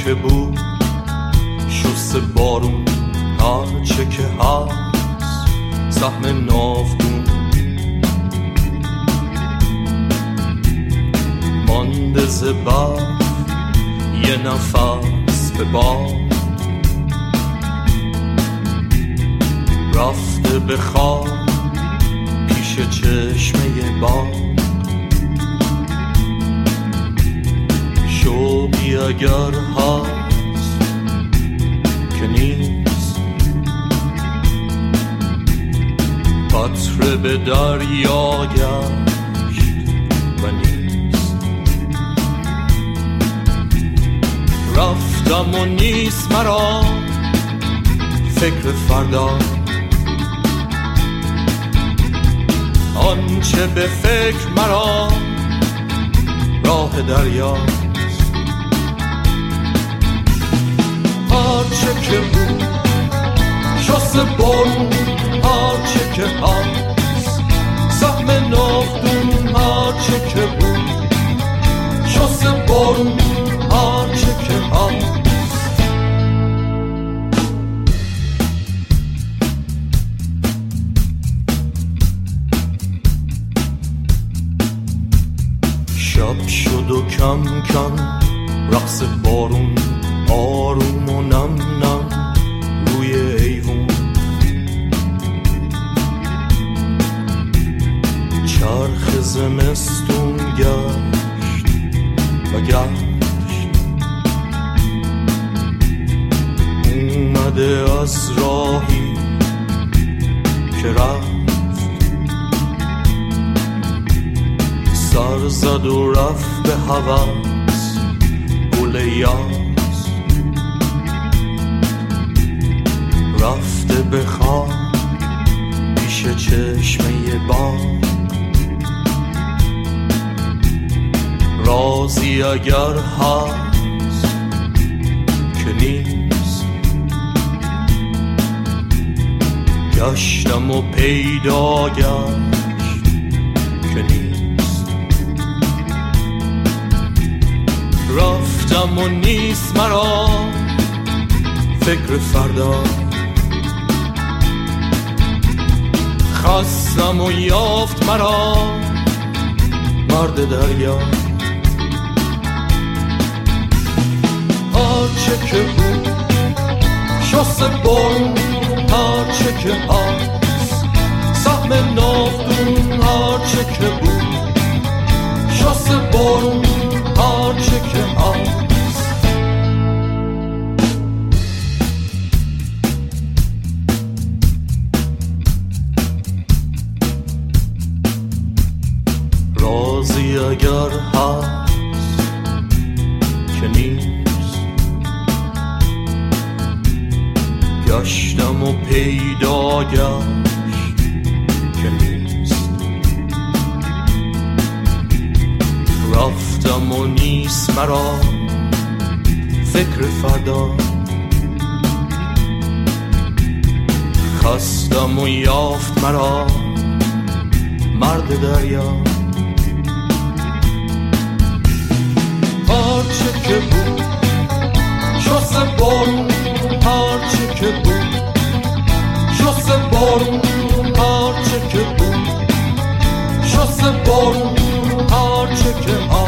که بود شست بارون هرچه که هست سهم ناودون مانده ز برف یه نفس به باد رفته به خواب پیش چشمه باد شوقی اگر هست که نیست قطره به دریا گشت و نیست رفتم و نیست مرا فکر فردا آنچه به فکر مرا راه دریاست هرچه که بود شست بارون هرچه که هست سهم ناودون هرچه که بود شست بارون هرچه که هست شب شد و کم کم رقص بارون آروم و نم نم روی ایوون چرخ زمستون گشت و گشت اومده از راهی که رفت سر زد و رفت به هوس گل یاس رفته به خواب پیش چشمه باد رازی اگر هست که نیست گشتم و پیدا گشت که نیست رفتم و نیست مرا فکر فردا خواستم و یافت مرا مرد دریا هرچه که بود شست بارون هرچه که هست سهم ناودون هرچه که بود شست بارون هرچه که هست رازی اگر هست که نیست گشتم و پیدا گشت که نیست رفتم و نیست مرا فکر فردا خواستم و یافت مرا مرد دریا هرچه که بود شست بارون هرچه که بود شست بارون هرچه که بود شست بارون هرچه که